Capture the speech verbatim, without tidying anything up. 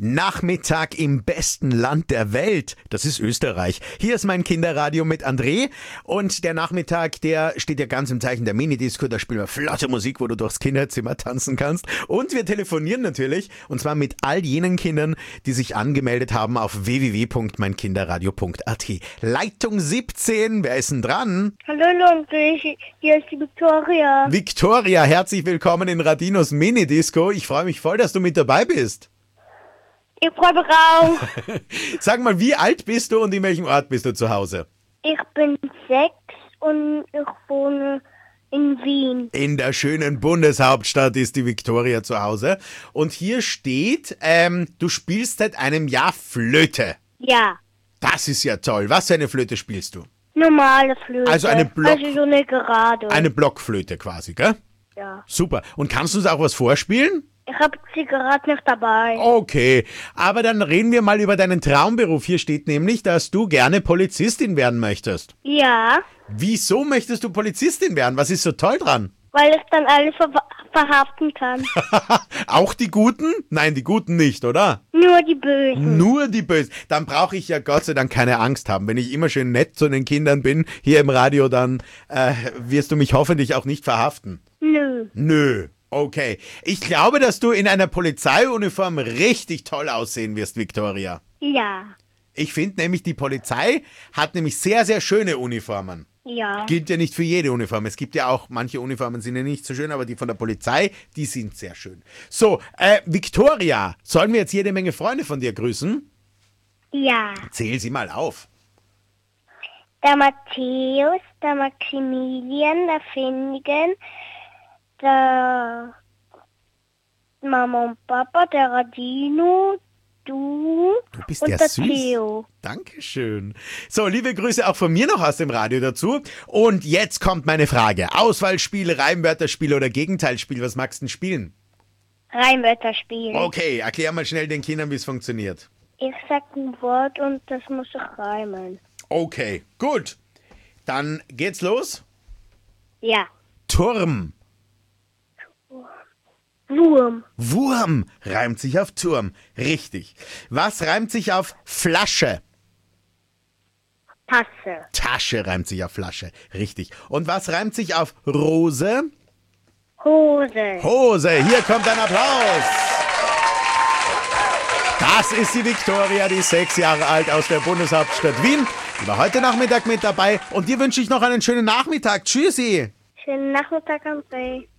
Nachmittag im besten Land der Welt. Das ist Österreich. Hier ist mein Kinderradio mit André. Und der Nachmittag, der steht ja ganz im Zeichen der Minidisco. Da spielen wir flotte Musik, wo du durchs Kinderzimmer tanzen kannst. Und wir telefonieren natürlich. Und zwar mit all jenen Kindern, die sich angemeldet haben auf w w w punkt mein kinderradio punkt a t. Leitung siebzehn. Wer ist denn dran? Hallo André, hier ist die Victoria. Victoria, herzlich willkommen in Radinos Minidisco. Ich freue mich voll, dass du mit dabei bist. Ich freue mich auch. Sag mal, wie alt bist du und in welchem Ort bist du zu Hause? Ich bin sechs und ich wohne in Wien. In der schönen Bundeshauptstadt ist die Victoria zu Hause. Und hier steht, ähm, du spielst seit einem Jahr Flöte. Ja, Das ist ja toll. Was für eine Flöte spielst du? normale Flöte. Also eine Block- Also so eine gerade. Eine Blockflöte quasi, gell? Ja. Super. Und kannst du uns auch was vorspielen? Ich habe sie gerade nicht dabei. Okay, aber dann reden wir mal über deinen Traumberuf. Hier steht nämlich, dass du gerne Polizistin werden möchtest. Ja, Wieso möchtest du Polizistin werden? Was ist so toll dran? weil ich dann alle ver verhaften kann. Auch die Guten? Nein, die Guten nicht, oder? Nur die Bösen. Nur die Bösen. Dann brauche ich ja Gott sei Dank keine Angst haben. Wenn ich immer schön nett zu den Kindern bin, hier im Radio, dann äh, wirst du mich hoffentlich auch nicht verhaften. Nö. Nö. Okay. Ich glaube, dass du in einer Polizeiuniform richtig toll aussehen wirst, Victoria. Ja. Ich finde nämlich, die Polizei hat nämlich sehr, sehr schöne Uniformen. Ja. Gilt ja nicht für jede Uniform. Es gibt ja auch, manche Uniformen sind ja nicht so schön, aber die von der Polizei, die sind sehr schön. So, äh, Victoria, sollen wir jetzt jede Menge Freunde von dir grüßen? Ja. Zähl sie mal auf. Der Matthäus, der Maximilian, der Finnigen, der Mama und Papa, der Radino, du, Du bist und ja der süß. Theo. Dankeschön. So, liebe Grüße auch von mir noch aus dem Radio dazu. Und jetzt kommt meine Frage. Auswahlspiel, Reimwörterspiel oder Gegenteilspiel, was magst du denn spielen? Reimwörter spielen. Okay, erklär mal schnell den Kindern, wie es funktioniert. Ich sag ein Wort und das muss ich reimen. Okay, gut. Dann geht's los. Ja. Turm. Wurm. Wurm reimt sich auf Turm. Richtig. Was reimt sich auf Flasche? Tasse. Tasche reimt sich auf Flasche. Richtig. Und was reimt sich auf Rose? Hose. Hose. Hier kommt ein Applaus. Das ist die Victoria, die sechs Jahre alt aus der Bundeshauptstadt Wien. Die war heute Nachmittag mit dabei. Und dir wünsche ich noch einen schönen Nachmittag. Tschüssi. Schönen Nachmittag, André.